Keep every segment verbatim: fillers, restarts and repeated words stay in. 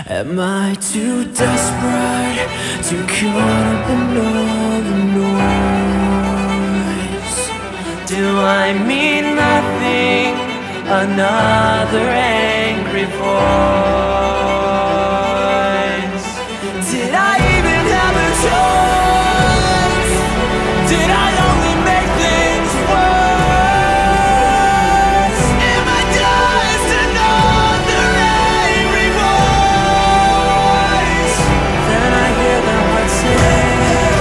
Am I too desperate, too caught up in all the noise? Do I mean nothing? Another angry voice. Did I even have a choice? Did I only make things worse? Am I just another angry voice? Then I hear the heart sing.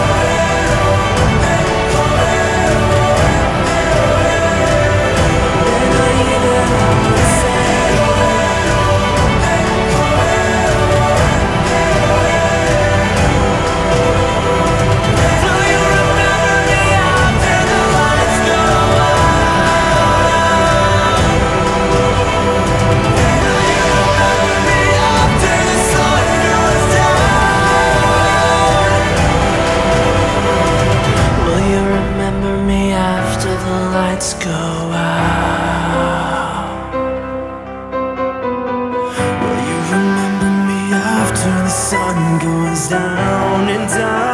Then I hear the heart sing. Will you remember me after the lights go out? Will you remember me after the sun goes down? Will you remember me after the lights go out? Will you remember me after the sun goes down and down?